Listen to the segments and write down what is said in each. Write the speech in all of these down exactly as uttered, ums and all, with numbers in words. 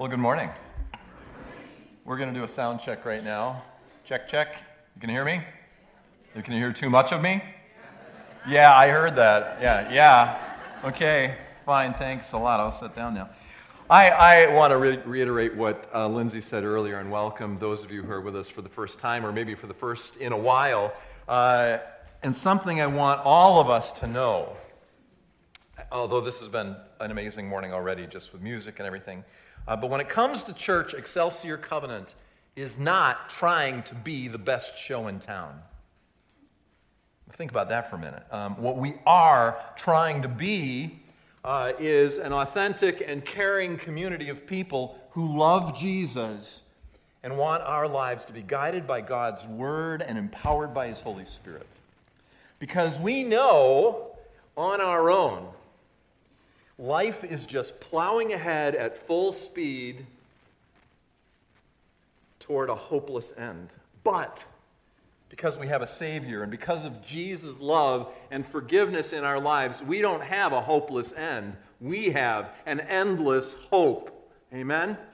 Well, good morning. We're going to do a sound check right now. Check, check. You can hear me? You can hear too much of me? Yeah, I heard that. Yeah, yeah. Okay, fine. Thanks a lot. I'll sit down now. I, I want to re- reiterate what uh, Lindsay said earlier and welcome those of you who are with us for the first time or maybe for the first in a while. Uh, and something I want all of us to know, although this has been an amazing morning already just with music and everything, uh, but when it comes to church, Excelsior Covenant is not trying to be the best show in town. Think about that for a minute. Um, what we are trying to be uh, is an authentic and caring community of people who love Jesus and want our lives to be guided by God's Word and empowered by His Holy Spirit. Because we know on our own, life is just plowing ahead at full speed toward a hopeless end. But because we have a Savior and because of Jesus' love and forgiveness in our lives, we don't have a hopeless end. We have an endless hope. Amen? Amen.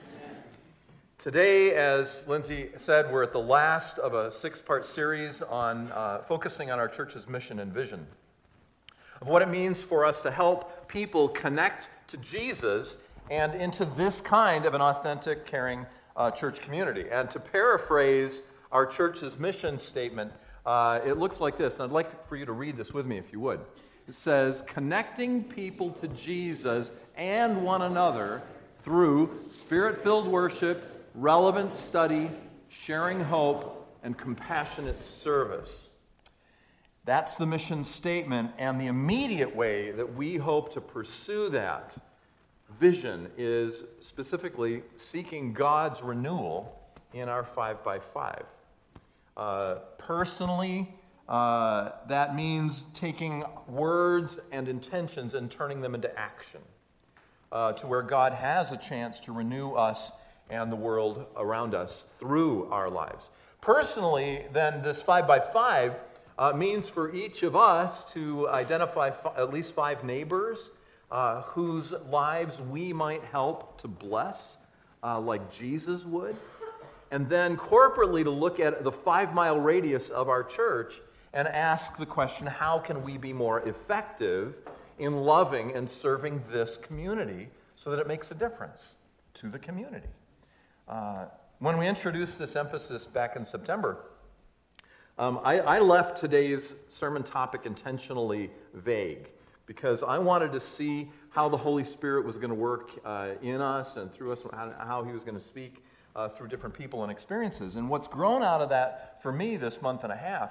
Today, as Lindsay said, we're at the last of a six-part series on uh, focusing on our church's mission and vision of what it means for us to help people connect to Jesus and into this kind of an authentic, caring uh, church community. And to paraphrase our church's mission statement, uh, it looks like this. And I'd like for you to read this with me, if you would. It says, connecting people to Jesus and one another through spirit-filled worship, relevant study, sharing hope, and compassionate service. That's the mission statement, and the immediate way that we hope to pursue that vision is specifically seeking God's renewal in our five by five. Uh, personally, uh, that means taking words and intentions and turning them into action uh, to where God has a chance to renew us and the world around us through our lives. Personally, then, this five by five uh, means for each of us to identify f- at least five neighbors uh, whose lives we might help to bless uh, like Jesus would. And then corporately to look at the five-mile radius of our church and ask the question, how can we be more effective in loving and serving this community so that it makes a difference to the community? Uh, when we introduced this emphasis back in September, um, I, I left today's sermon topic intentionally vague because I wanted to see how the Holy Spirit was going to work uh, in us and through us, how, how He was going to speak Uh, through different people and experiences. And what's grown out of that for me this month and a half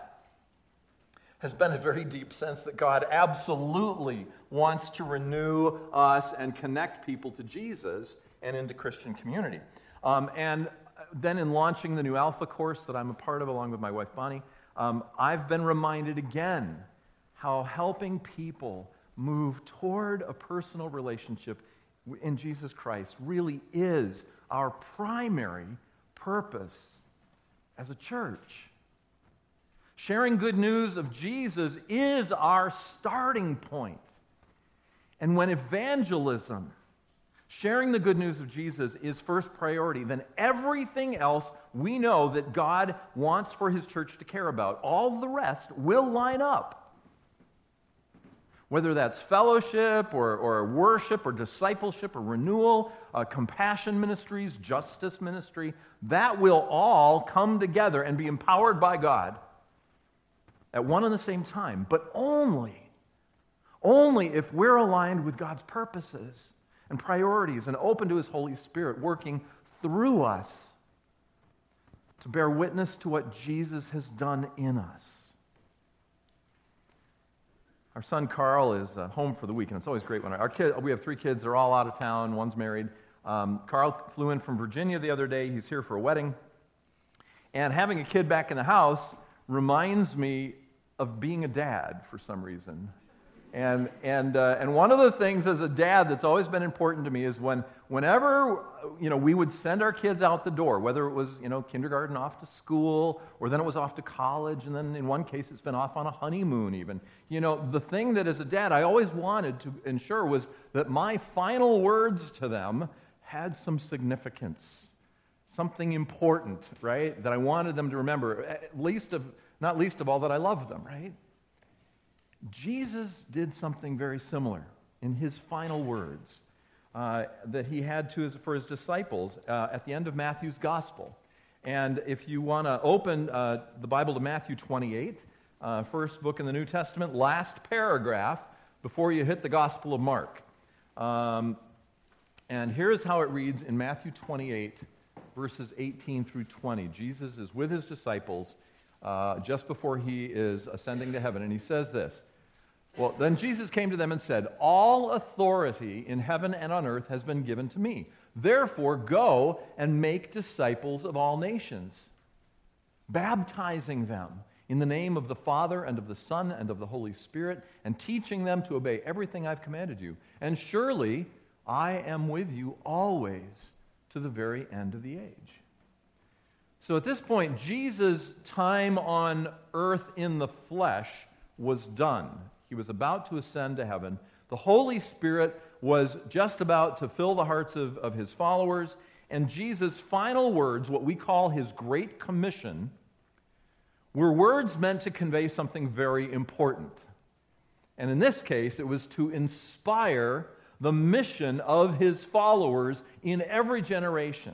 has been a very deep sense that God absolutely wants to renew us and connect people to Jesus and into Christian community. Um, and then in launching the new Alpha course that I'm a part of along with my wife Bonnie, um, I've been reminded again how helping people move toward a personal relationship in Jesus Christ really is our primary purpose as a church. Sharing good news of Jesus is our starting point. And when evangelism, sharing the good news of Jesus, is first priority, then everything else we know that God wants for His church to care about, all the rest will line up. Whether that's fellowship or, or worship or discipleship or renewal, uh, compassion ministries, justice ministry, that will all come together and be empowered by God at one and the same time, but only, only if we're aligned with God's purposes and priorities and open to His Holy Spirit working through us to bear witness to what Jesus has done in us. Our son Carl is uh, home for the week, and it's always great when our kid. We have three kids; they're all out of town. One's married. Um, Carl flew in from Virginia the other day. He's here for a wedding, and having a kid back in the house reminds me of being a dad for some reason. And and uh, and one of the things as a dad that's always been important to me is when whenever you know we would send our kids out the door, whether it was you know kindergarten off to school, or then it was off to college, and then in one case it's been off on a honeymoon even. You know, the thing that as a dad I always wanted to ensure was that my final words to them had some significance, something important, right, that I wanted them to remember, at least of, not least of all that I loved them, right? Jesus did something very similar in his final words uh, that he had to his, for his disciples uh, at the end of Matthew's gospel. And if you want to open uh, the Bible to Matthew twenty-eight, uh, first book in the New Testament, last paragraph before you hit the Gospel of Mark. Um, and here's how it reads in Matthew twenty-eight, verses eighteen through twenty. Jesus is with his disciples uh, just before he is ascending to heaven, and he says this. Well, then Jesus came to them and said, "All authority in heaven and on earth has been given to me. Therefore, go and make disciples of all nations, baptizing them in the name of the Father and of the Son and of the Holy Spirit, and teaching them to obey everything I've commanded you. And surely I am with you always to the very end of the age." So at this point, Jesus' time on earth in the flesh was done. He was about to ascend to heaven. The Holy Spirit was just about to fill the hearts of, of his followers, and Jesus' final words, what we call his Great Commission, were words meant to convey something very important. And in this case, it was to inspire the mission of his followers in every generation.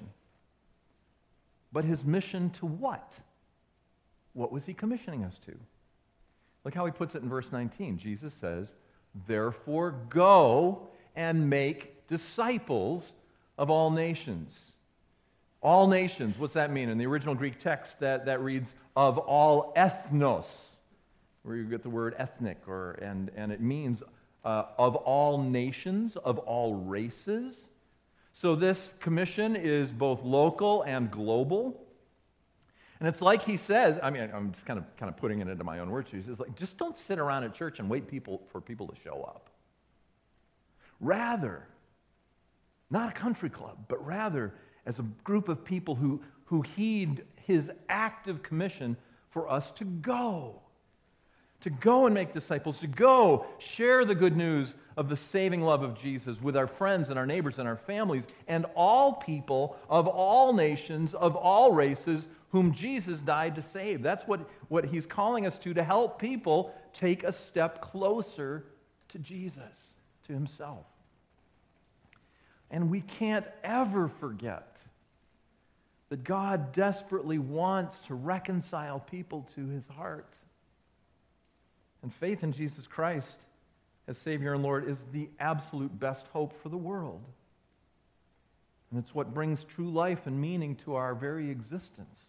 But his mission to what? What was he commissioning us to? Look how he puts it in verse nineteen. Jesus says, "Therefore go and make disciples of all nations." All nations, what's that mean? In the original Greek text, that, that reads, "of all ethnos," where you get the word ethnic, or and, and it means uh, of all nations, of all races. So this commission is both local and global. And it's like he says, I mean, I'm just kind of kind of putting it into my own words. He says, like, just don't sit around at church and wait people for people to show up. Rather, not a country club, but rather as a group of people who, who heed his active commission for us to go. To go and make disciples, to go share the good news of the saving love of Jesus with our friends and our neighbors and our families and all people of all nations, of all races, whom Jesus died to save. That's what, what he's calling us to, to help people take a step closer to Jesus, to himself. And we can't ever forget that God desperately wants to reconcile people to his heart. And faith in Jesus Christ as Savior and Lord is the absolute best hope for the world. And it's what brings true life and meaning to our very existence.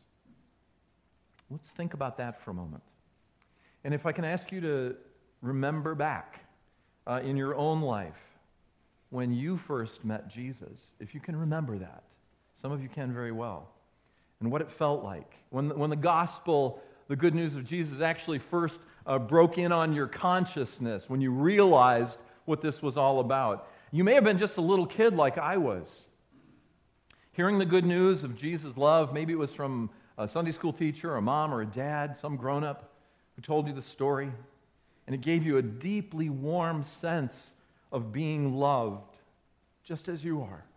Let's think about that for a moment. And if I can ask you to remember back uh, in your own life when you first met Jesus, if you can remember that. Some of you can very well. And what it felt like. When, when the gospel, the good news of Jesus, actually first uh, broke in on your consciousness, when you realized what this was all about. You may have been just a little kid like I was. Hearing the good news of Jesus' love, maybe it was from a Sunday school teacher, a mom or a dad, some grown-up who told you the story, and it gave you a deeply warm sense of being loved, just as you are.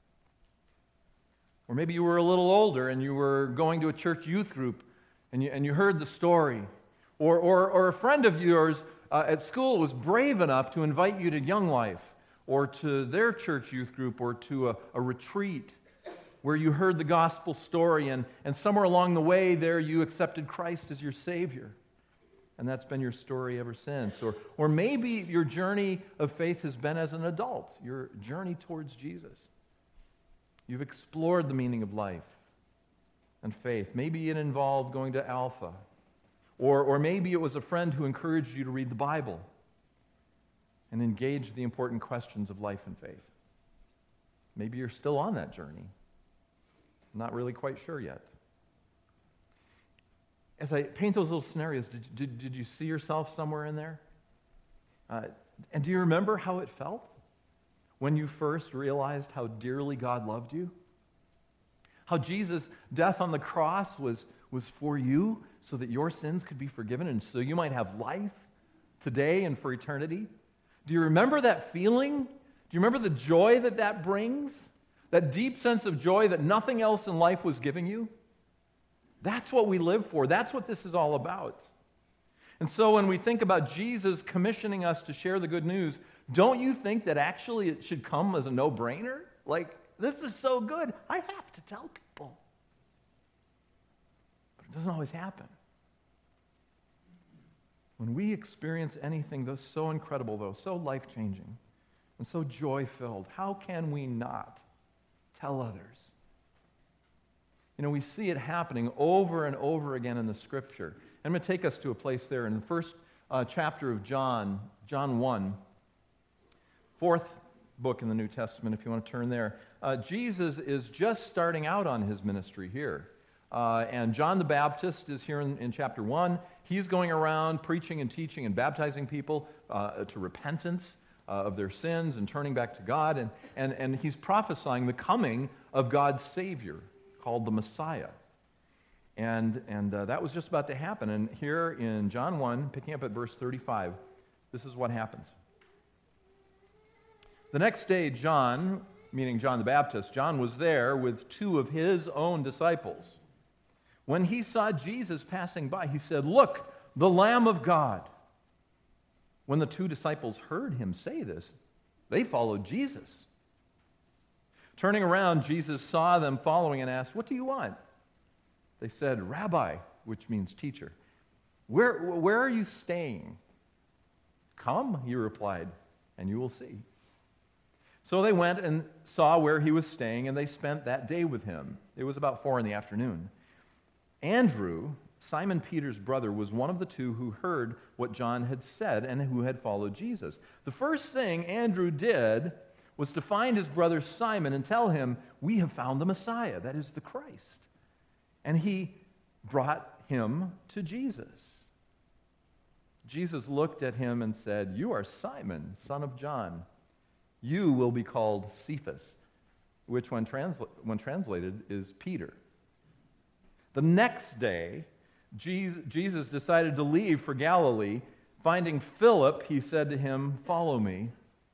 Or maybe you were a little older and you were going to a church youth group and you, and you heard the story. Or, or, or a friend of yours uh, at school was brave enough to invite you to Young Life or to their church youth group or to a, a retreat where you heard the gospel story, and, and somewhere along the way there you accepted Christ as your Savior. And that's been your story ever since. Or, or maybe your journey of faith has been as an adult, your journey towards Jesus. You've explored the meaning of life and faith. Maybe it involved going to Alpha. Or, or maybe it was a friend who encouraged you to read the Bible and engage the important questions of life and faith. Maybe you're still on that journey. Not really quite sure yet. As I paint those little scenarios, did, did, did you see yourself somewhere in there? Uh, and do you remember how it felt when you first realized how dearly God loved you? How Jesus' death on the cross was, was for you so that your sins could be forgiven and so you might have life today and for eternity? Do you remember that feeling? Do you remember the joy that that brings? that deep sense of joy that nothing else in life was giving you? That's what we live for. That's what this is all about. And so when we think about Jesus commissioning us to share the good news, don't you think that actually it should come as a no-brainer? Like, this is so good, I have to tell people. But it doesn't always happen. When we experience anything that's so incredible, though, so life-changing, and so joy-filled, how can we not tell others? You know, we see it happening over and over again in the Scripture. I'm going to take us to a place there in the first uh, chapter of John, John one, fourth book in the New Testament, if you want to turn there. Uh, Jesus is just starting out on his ministry here. Uh, and John the Baptist is here in, in chapter one. He's going around preaching and teaching and baptizing people uh, to repentance uh, of their sins and turning back to God. And, and, and he's prophesying the coming of God's Savior, called the Messiah. And, and uh, that was just about to happen. And here in John one, picking up at verse thirty-five, this is what happens. The next day, John, meaning John the Baptist, John was there with two of his own disciples. When he saw Jesus passing by, he said, "Look, the Lamb of God." When the two disciples heard him say this, they followed Jesus. Turning around, Jesus saw them following and asked, "What do you want?" They said, "Rabbi," which means teacher, where, where are you staying?" "Come," he replied, "and you will see." So they went and saw where he was staying, and they spent that day with him. It was about four in the afternoon. Andrew, Simon Peter's brother, was one of the two who heard what John had said and who had followed Jesus. The first thing Andrew did was to find his brother Simon and tell him, "We have found the Messiah," that is the Christ. And he brought him to Jesus. Jesus looked at him and said, "You are Simon, son of John. You will be called Cephas," which when, transla- when translated is Peter. The next day, Jesus decided to leave for Galilee. Finding Philip, he said to him, "Follow me."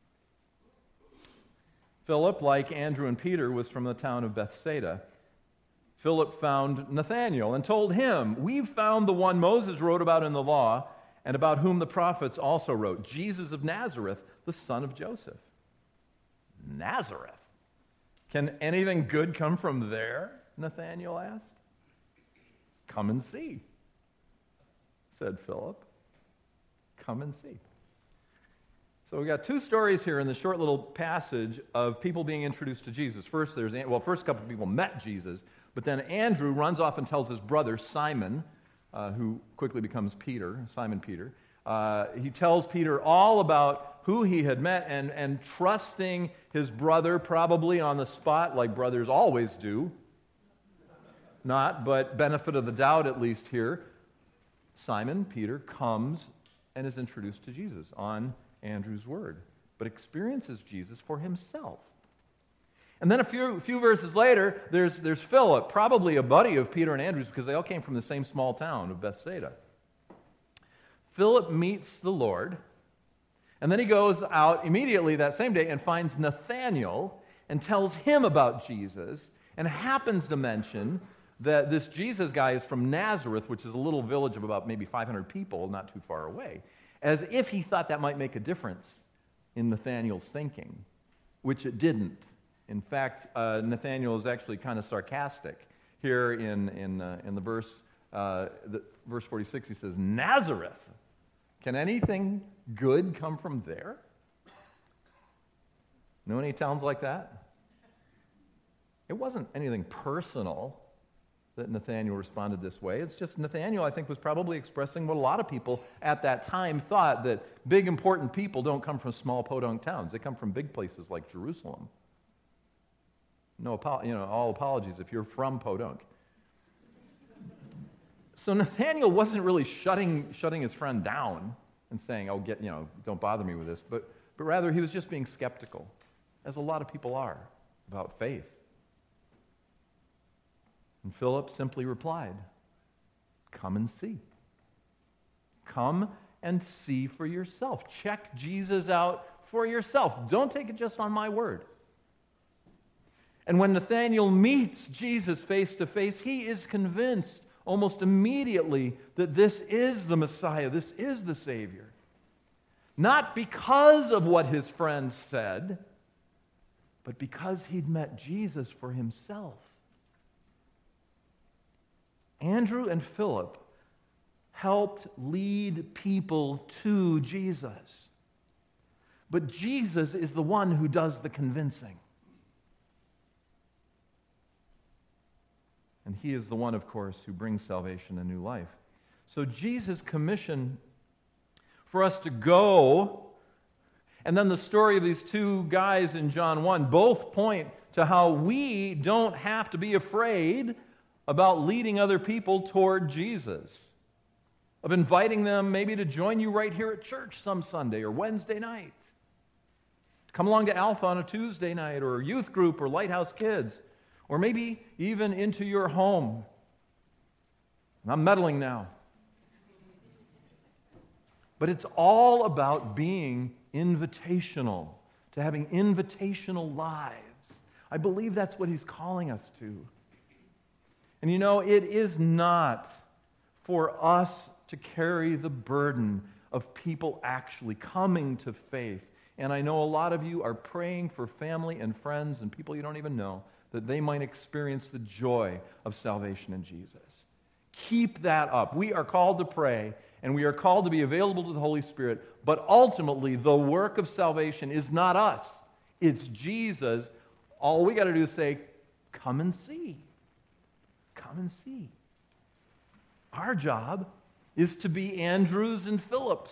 Philip, like Andrew and Peter, was from the town of Bethsaida. Philip found Nathanael and told him, "We've found the one Moses wrote about in the law and about whom the prophets also wrote, Jesus of Nazareth, the son of Joseph." Nazareth? Can anything good come from there? Nathanael asked. "Come and see," said Philip. Come and see. So we got two stories here in the short little passage of people being introduced to Jesus. First, there's well, first a couple of people met Jesus, but then Andrew runs off and tells his brother Simon, uh, who quickly becomes Peter, Simon Peter. Uh, he tells Peter all about who he had met, and, and trusting his brother probably on the spot, like brothers always do. Not, but benefit of the doubt at least here. Simon Peter comes and is introduced to Jesus on Andrew's word, but experiences Jesus for himself. And then a few, a few verses later, there's, there's Philip, probably a buddy of Peter and Andrew's because they all came from the same small town of Bethsaida. Philip meets the Lord, and then he goes out immediately that same day and finds Nathanael and tells him about Jesus, and happens to mention that this Jesus guy is from Nazareth, which is a little village of about maybe five hundred people, not too far away, as if he thought that might make a difference in Nathanael's thinking, which it didn't. In fact, uh, Nathanael is actually kind of sarcastic. Here in, in, uh, in the verse, uh, the, verse forty-six, he says, "Nazareth? Can anything good come from there?" Know any towns like that? It wasn't anything personal that Nathanael responded this way. It's just Nathanael, I think, was probably expressing what a lot of people at that time thought, that big, important people don't come from small podunk towns. They come from big places like Jerusalem. No, you know, all apologies if you're from Podunk. So Nathanael wasn't really shutting shutting his friend down and saying, "Oh, get you know, don't bother me with this," but but rather he was just being skeptical, as a lot of people are about faith. And Philip simply replied, "Come and see. Come and see for yourself. Check Jesus out for yourself. Don't take it just on my word." And when Nathanael meets Jesus face to face, he is convinced almost immediately that this is the Messiah, this is the Savior. Not because of what his friends said, but because he'd met Jesus for himself. Andrew and Philip helped lead people to Jesus. But Jesus is the one who does the convincing. And he is the one, of course, who brings salvation and new life. So Jesus' commission for us to go, and then the story of these two guys in John one, both point to how we don't have to be afraid about leading other people toward Jesus, of inviting them maybe to join you right here at church some Sunday or Wednesday night, to come along to Alpha on a Tuesday night, or youth group, or Lighthouse Kids, or maybe even into your home. I'm meddling now. But it's all about being invitational, to having invitational lives. I believe that's what he's calling us to. And you know, it is not for us to carry the burden of people actually coming to faith. And I know a lot of you are praying for family and friends and people you don't even know, that they might experience the joy of salvation in Jesus. Keep that up. We are called to pray, and we are called to be available to the Holy Spirit, but ultimately the work of salvation is not us. It's Jesus. All we got to do is say, come and see. Come and see. Our job is to be Andrews and Philips,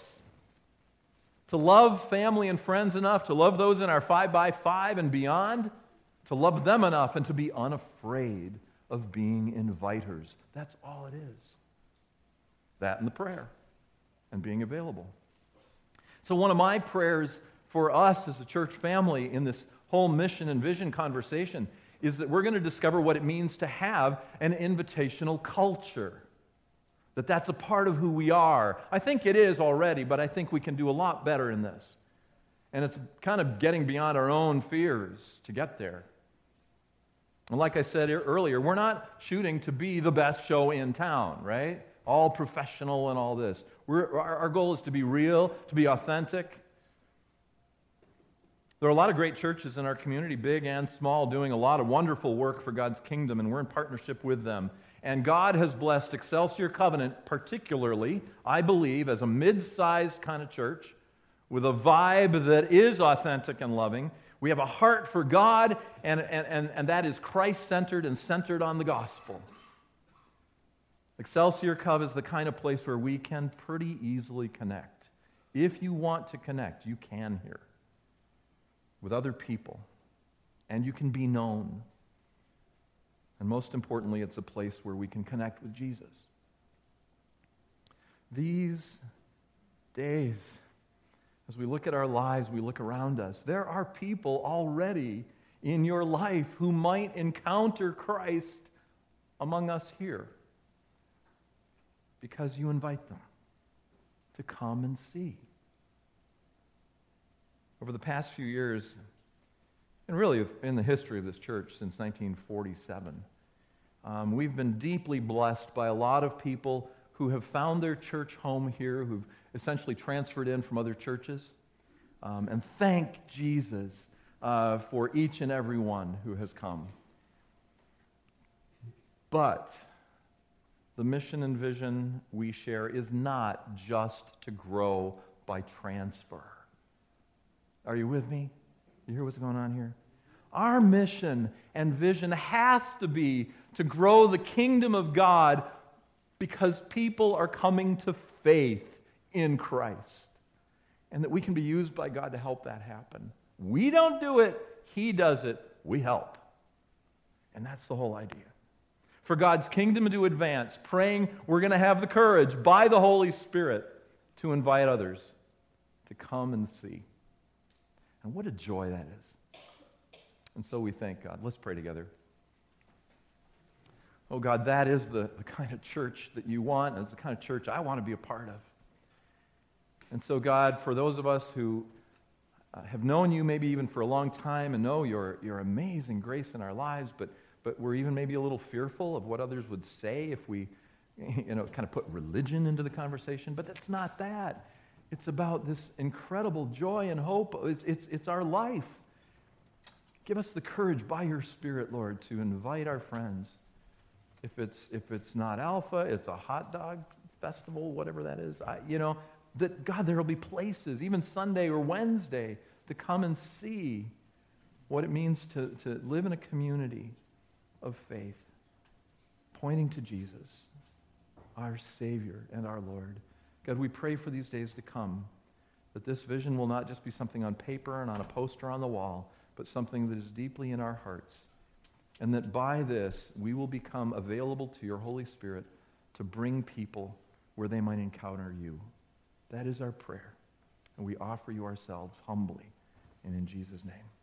to love family and friends enough, to love those in our five by five and beyond, to love them enough, and to be unafraid of being inviters. That's all it is. That and the prayer and being available. So one of my prayers for us as a church family in this whole mission and vision conversation is that we're going to discover what it means to have an invitational culture. That that's a part of who we are. I think it is already, but I think we can do a lot better in this. And it's kind of getting beyond our own fears to get there. And like I said earlier, we're not shooting to be the best show in town, right? All professional and all this. We're, our, our goal is to be real, to be authentic. There are a lot of great churches in our community, big and small, doing a lot of wonderful work for God's kingdom, and we're in partnership with them. And God has blessed Excelsior Covenant particularly, I believe, as a mid-sized kind of church with a vibe that is authentic and loving. We have a heart for God, and, and, and, and that is Christ-centered and centered on the gospel. Excelsior Cove is the kind of place where we can pretty easily connect. If you want to connect, you can here with other people, and you can be known. And most importantly, it's a place where we can connect with Jesus. These days, as we look at our lives, we look around us, there are people already in your life who might encounter Christ among us here because you invite them to come and see. Over the past few years, and really in the history of this church since nineteen forty-seven, um, we've been deeply blessed by a lot of people who have found their church home here, who've essentially transferred in from other churches. Um, and thank Jesus uh, for each and every one who has come. But the mission and vision we share is not just to grow by transfer. Are you with me? You hear what's going on here? Our mission and vision has to be to grow the kingdom of God because people are coming to faith in Christ, and that we can be used by God to help that happen. We don't do it. He does it. We help. And that's the whole idea. For God's kingdom to advance, praying we're going to have the courage by the Holy Spirit to invite others to come and see. And what a joy that is. And so we thank God. Let's pray together. Oh God, that is the, the kind of church that you want, and it's the kind of church I want to be a part of. And so God, for those of us who uh, have known you maybe even for a long time and know your, your amazing grace in our lives, but, but we're even maybe a little fearful of what others would say if we, you know, kind of put religion into the conversation. But that's not that. It's about this incredible joy and hope. It's, it's, it's our life. Give us the courage by your Spirit, Lord, to invite our friends. If it's, if it's not Alpha, it's a hot dog festival, whatever that is. I, you know, that, God, there will be places, even Sunday or Wednesday, to come and see what it means to, to live in a community of faith, pointing to Jesus, our Savior and our Lord. God, we pray for these days to come, that this vision will not just be something on paper and on a poster on the wall, but something that is deeply in our hearts. And that by this, we will become available to your Holy Spirit to bring people where they might encounter you. That is our prayer. And we offer you ourselves humbly and in Jesus' name.